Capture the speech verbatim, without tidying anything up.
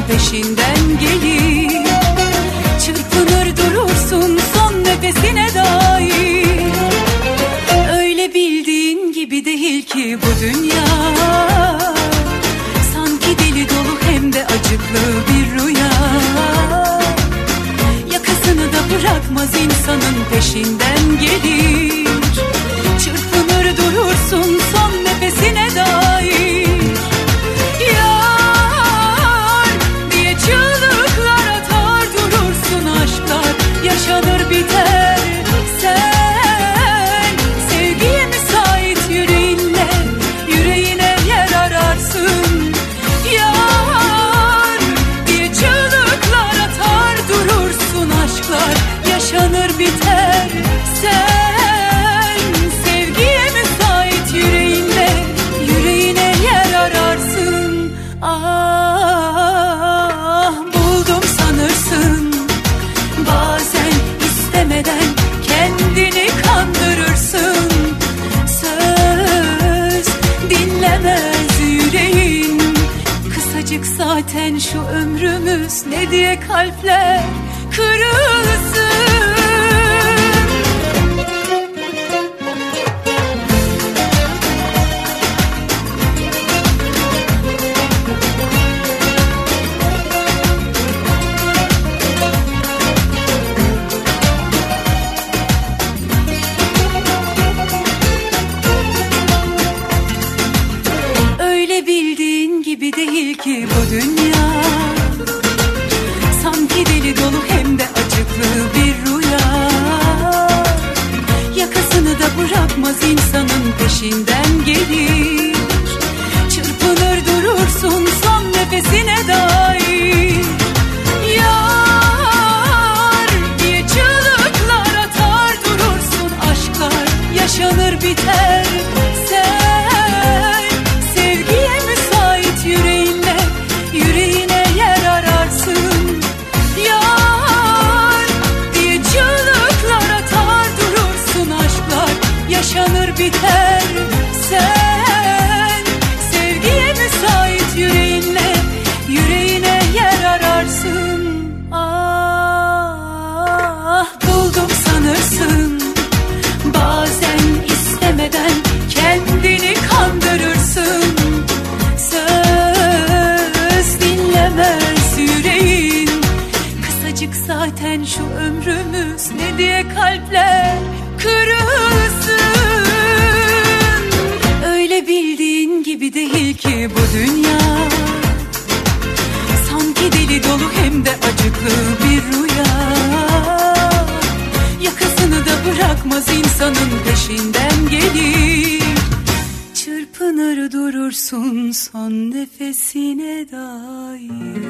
peşinden gelir. Çırpınır durursun son nefesine dair. Öyle bildiğin gibi değil ki bu dünya, sanki deli dolu hem de acıklı bir rüya. Yakasını da bırakmaz insanın peşinden gelir. Çırpınır durursun son nefesine dair. Yar diye çığlıklar atar durursun, aşklar yaşanır biter. Sen sevgiye müsait yüreğinle yüreğine yer ararsın. Yar diye çığlıklar atar durursun, aşklar yaşanır biter. Sen sevgiye müsait yüreğinle yüreğine yer ararsın. Ah, buldum sanırsın, bazen istemeden kendini kandırırsın. Söz dinlemez yüreğin, kısacık zaten şu ömrümüz, ne diye kalpler kırılsın. Bildiğin gibi değil ki bu dünya, sanki deli dolu hem de acıklı bir rüya. Yakasını da bırakmaz insanın peşinden gelir. Çırpınır durursun son nefesine dair. Yar diye çığlıklar atar durursun, aşklar yaşanır biter. Yaşanır biter. Sen sevgiye müsait yüreğinle yüreğine yer ararsın. Ah, buldum sanırsın, bazen istemeden kendini kandırırsın. Söz dinlemez yüreğin, kısacık zaten şu ömrümüz, ne diye kalpler kırılsın. Öyle bildiğin gibi değil ki bu dünya, sanki deli dolu hem de acıklı bir rüya. Yakasını da bırakmaz insanın peşinden gelir. Çırpınır durursun son nefesine dair.